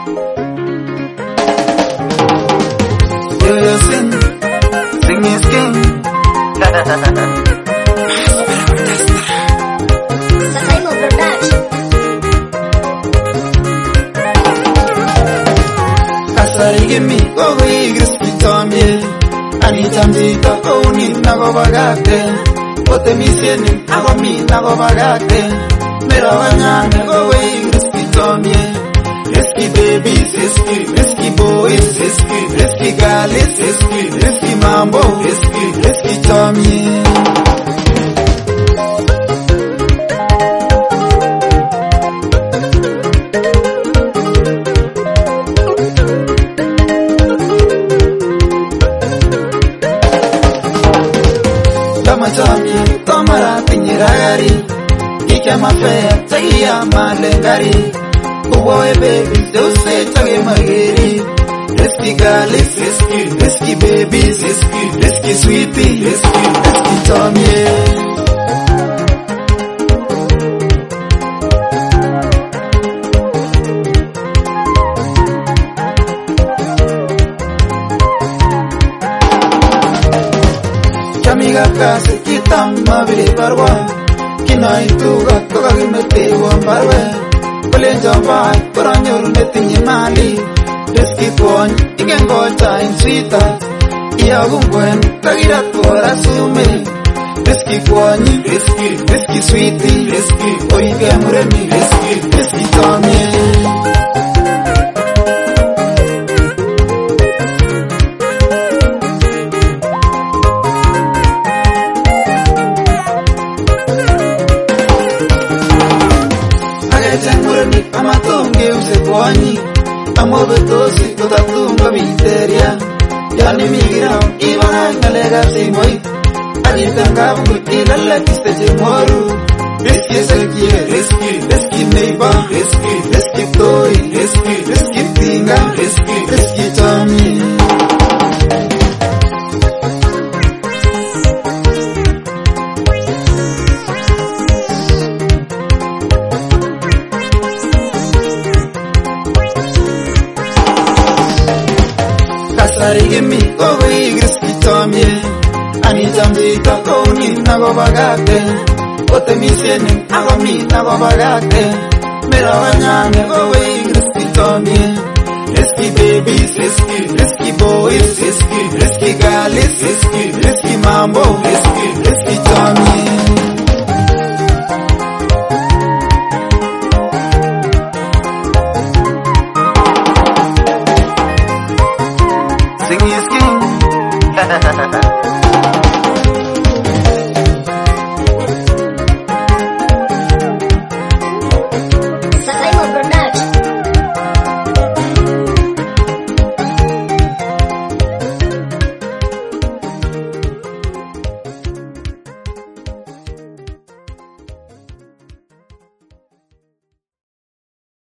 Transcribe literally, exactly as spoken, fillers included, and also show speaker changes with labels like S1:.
S1: Yo yo sing, sing is king.
S2: Sakaimo Production.
S1: Kasari gimi gogo igris pitomye. Anita mzika kouni nago bagate. Ote misieni nago mi nago bagate. Mera wanyane gogo igris pitomye. Risky babies, risky, risky boys, risky, risky girls, risky, risky mambo, risky, risky Tommy. Lama Tommy, Tomara Pinyiragari, Kika Mafea, Tagia Malengari. Boy baby, don't say Tage Magiri. Risky girls, risky, risky babies, risky, risky sweetie, risky, risky Tommy. Chamiga kasi kitam mabili barwa. Kinai tuga toga gimete wambarwe. Palen jambai, peranyor netinye mali. Risky pony, ikan gocha in sweeta. Iya gungwen, kagirat pora sume. Risky pony, risky, risky sweetie, risky. Oige muremi, risky, risky Tommy. Amatunge usekwani amobetosi totatunga biteria yani migira ibana ngalega simoi ajitanga ilalla kisteje moru risky sekie risky risky neighbor risky risky toy risky risky tinga risky risky Tommy. Kasari gimi gogo igris pitomye. Anita mzika kouni nago bagate. Ote misieni nago mi nago bagate. Mera wanyane gogo igris pitomye. Risky babies, risky, risky boys, risky, risky girls, risky, risky mambo,